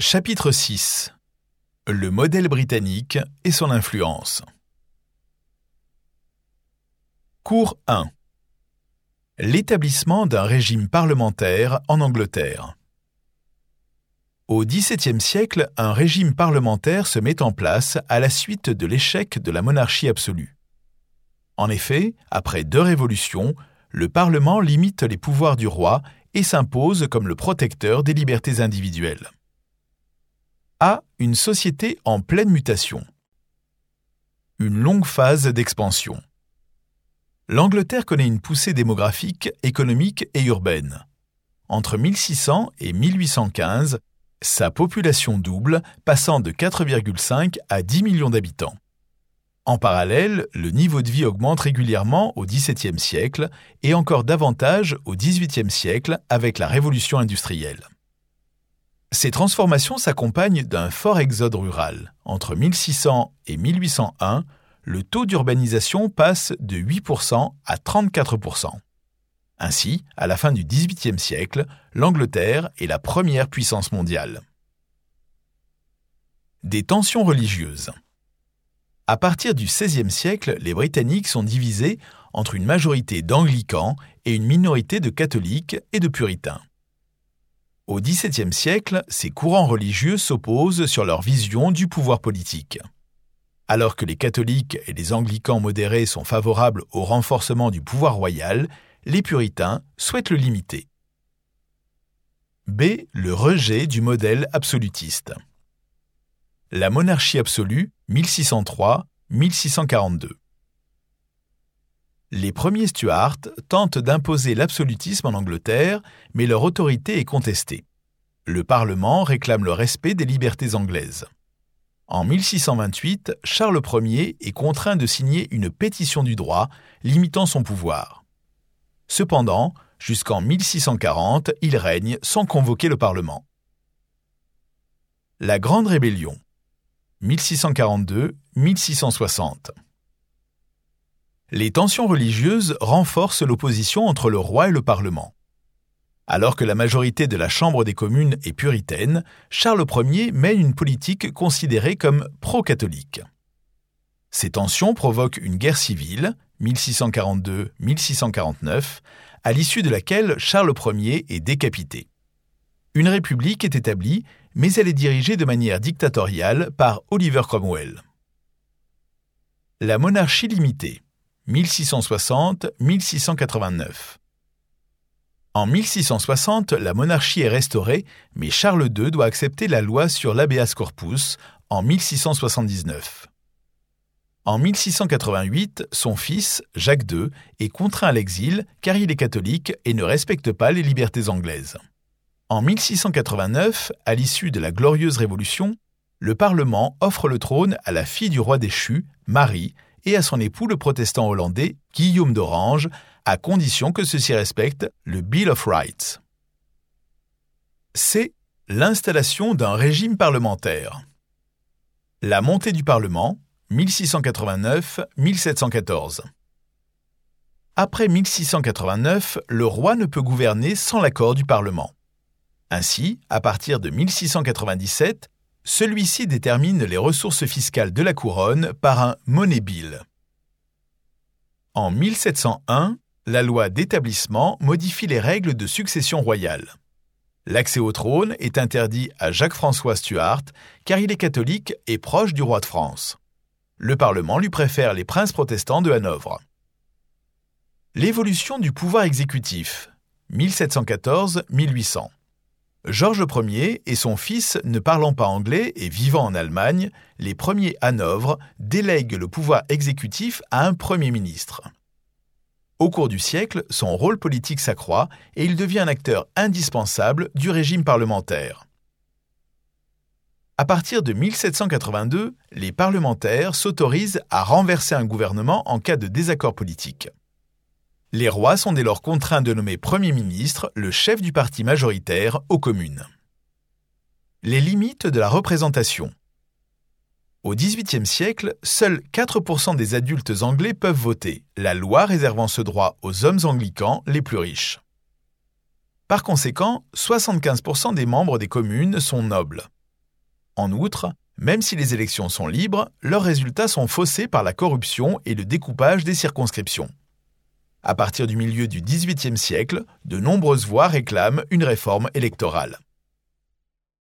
Chapitre 6. Le modèle britannique et son influence. Cours 1. L'établissement d'un régime parlementaire en Angleterre. Au XVIIe siècle, un régime parlementaire se met en place à la suite de l'échec de la monarchie absolue. En effet, après 2 révolutions, le Parlement limite les pouvoirs du roi et s'impose comme le protecteur des libertés individuelles. A. Une société en pleine mutation. Une longue phase d'expansion. L'Angleterre connaît une poussée démographique, économique et urbaine. Entre 1600 et 1815, sa population double, passant de 4,5 à 10 millions d'habitants. En parallèle, le niveau de vie augmente régulièrement au XVIIe siècle et encore davantage au XVIIIe siècle avec la révolution industrielle. Ces transformations s'accompagnent d'un fort exode rural. Entre 1600 et 1801, le taux d'urbanisation passe de 8% à 34%. Ainsi, à la fin du XVIIIe siècle, l'Angleterre est la première puissance mondiale. Des tensions religieuses. À partir du XVIe siècle, les Britanniques sont divisés entre une majorité d'anglicans et une minorité de catholiques et de puritains. Au XVIIe siècle, ces courants religieux s'opposent sur leur vision du pouvoir politique. Alors que les catholiques et les anglicans modérés sont favorables au renforcement du pouvoir royal, les puritains souhaitent le limiter. B. Le rejet du modèle absolutiste. La monarchie absolue, 1603-1642. Les premiers Stuarts tentent d'imposer l'absolutisme en Angleterre, mais leur autorité est contestée. Le Parlement réclame le respect des libertés anglaises. En 1628, Charles Ier est contraint de signer une pétition du droit limitant son pouvoir. Cependant, jusqu'en 1640, il règne sans convoquer le Parlement. La Grande Rébellion, 1642-1660. Les tensions religieuses renforcent l'opposition entre le roi et le Parlement. Alors que la majorité de la Chambre des communes est puritaine, Charles Ier mène une politique considérée comme pro-catholique. Ces tensions provoquent une guerre civile, 1642-1649, à l'issue de laquelle Charles Ier est décapité. Une république est établie, mais elle est dirigée de manière dictatoriale par Oliver Cromwell. La monarchie limitée, 1660-1689. En 1660, la monarchie est restaurée, mais Charles II doit accepter la loi sur l'habeas corpus en 1679. En 1688, son fils, Jacques II, est contraint à l'exil car il est catholique et ne respecte pas les libertés anglaises. En 1689, à l'issue de la Glorieuse Révolution, le Parlement offre le trône à la fille du roi déchu, Marie, et à son époux le protestant hollandais, Guillaume d'Orange, à condition que ceux-ci respectent le Bill of Rights. C. L'installation d'un régime parlementaire. La montée du Parlement, 1689-1714. Après 1689, le roi ne peut gouverner sans l'accord du Parlement. Ainsi, à partir de 1697, celui-ci détermine les ressources fiscales de la couronne par un money bill. En 1701, la loi d'établissement modifie les règles de succession royale. L'accès au trône est interdit à Jacques-François Stuart car il est catholique et proche du roi de France. Le Parlement lui préfère les princes protestants de Hanovre. L'évolution du pouvoir exécutif, 1714-1800. Georges Ier et son fils ne parlant pas anglais et vivant en Allemagne, les premiers Hanovre délèguent le pouvoir exécutif à un Premier ministre. Au cours du siècle, son rôle politique s'accroît et il devient un acteur indispensable du régime parlementaire. À partir de 1782, les parlementaires s'autorisent à renverser un gouvernement en cas de désaccord politique. Les rois sont dès lors contraints de nommer Premier ministre le chef du parti majoritaire aux communes. Les limites de la représentation. Au XVIIIe siècle, seuls 4% des adultes anglais peuvent voter, la loi réservant ce droit aux hommes anglicans les plus riches. Par conséquent, 75% des membres des communes sont nobles. En outre, même si les élections sont libres, leurs résultats sont faussés par la corruption et le découpage des circonscriptions. À partir du milieu du XVIIIe siècle, de nombreuses voix réclament une réforme électorale.